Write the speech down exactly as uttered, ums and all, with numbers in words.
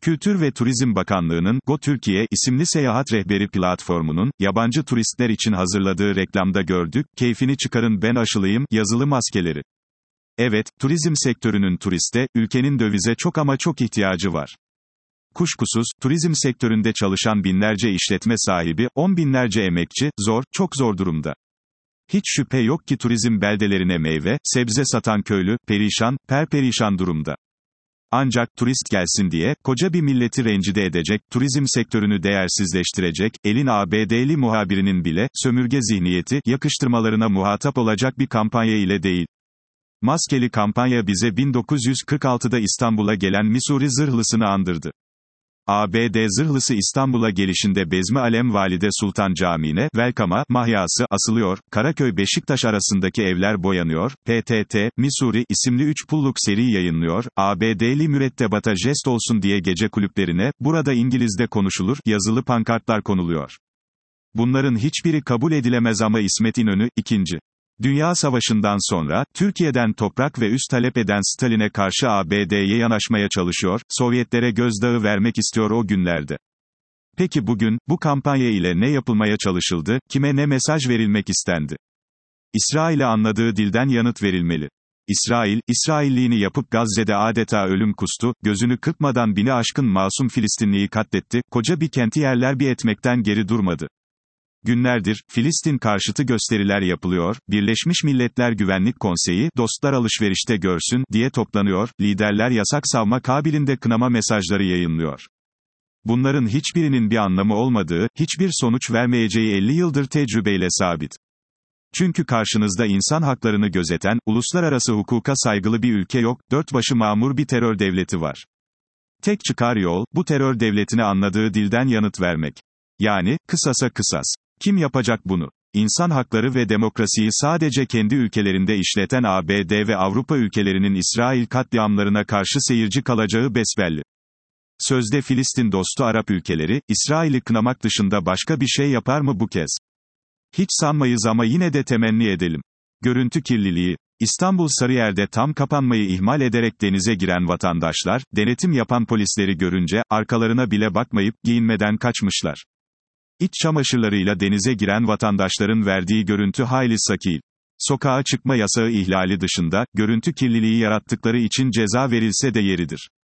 Kültür ve Turizm Bakanlığı'nın Go Türkiye isimli seyahat rehberi platformunun, yabancı turistler için hazırladığı reklamda gördük, keyfini çıkarın ben aşılayım, yazılı maskeleri. Evet, turizm sektörünün turiste, ülkenin dövize çok ama çok ihtiyacı var. Kuşkusuz, turizm sektöründe çalışan binlerce işletme sahibi, on binlerce emekçi, zor, çok zor durumda. Hiç şüphe yok ki turizm beldelerine meyve, sebze satan köylü, perişan, perperişan durumda. Ancak, turist gelsin diye, koca bir milleti rencide edecek, turizm sektörünü değersizleştirecek, elin A B D'li muhabirinin bile, sömürge zihniyeti, yakıştırmalarına muhatap olacak bir kampanya ile değil. Maskeli kampanya bize bin dokuz yüz kırk altıda İstanbul'a gelen Missouri zırhlısını andırdı. A B D zırhlısı İstanbul'a gelişinde Bezmi Alem Valide Sultan Camii'ne, Welcome'a, mahyası, asılıyor, Karaköy-Beşiktaş arasındaki evler boyanıyor, P T T, Missouri, isimli üç pulluk seri yayınlıyor, A B D'li mürettebata jest olsun diye gece kulüplerine, burada İngilizce konuşulur, yazılı pankartlar konuluyor. Bunların hiçbiri kabul edilemez ama İsmet İnönü, ikinci. Dünya Savaşı'ndan sonra, Türkiye'den toprak ve üs talep eden Stalin'e karşı A B D'ye yanaşmaya çalışıyor, Sovyetlere gözdağı vermek istiyor o günlerde. Peki bugün, bu kampanya ile ne yapılmaya çalışıldı, kime ne mesaj verilmek istendi? İsrail'e anladığı dilden yanıt verilmeli. İsrail, İsrailliğini yapıp Gazze'de adeta ölüm kustu, gözünü kırpmadan bini aşkın masum Filistinliyi katletti, koca bir kenti yerler bir etmekten geri durmadı. Günlerdir, Filistin karşıtı gösteriler yapılıyor, Birleşmiş Milletler Güvenlik Konseyi, dostlar alışverişte görsün, diye toplanıyor, liderler yasak savma kabilinde kınama mesajları yayınlıyor. Bunların hiçbirinin bir anlamı olmadığı, hiçbir sonuç vermeyeceği elli yıldır tecrübeyle sabit. Çünkü karşınızda insan haklarını gözeten, uluslararası hukuka saygılı bir ülke yok, dört başı mamur bir terör devleti var. Tek çıkar yol, bu terör devletine anladığı dilden yanıt vermek. Yani, kısasa kısas. Kim yapacak bunu? İnsan hakları ve demokrasiyi sadece kendi ülkelerinde işleten A B D ve Avrupa ülkelerinin İsrail katliamlarına karşı seyirci kalacağı besbelli. Sözde Filistin dostu Arap ülkeleri, İsrail'i kınamak dışında başka bir şey yapar mı bu kez? Hiç sanmayız ama yine de temenni edelim. Görüntü kirliliği. İstanbul Sarıyer'de tam kapanmayı ihmal ederek denize giren vatandaşlar, denetim yapan polisleri görünce, arkalarına bile bakmayıp, giyinmeden kaçmışlar. İç çamaşırlarıyla denize giren vatandaşların verdiği görüntü hayli sakil. Sokağa çıkma yasağı ihlali dışında, görüntü kirliliği yarattıkları için ceza verilse de yeridir.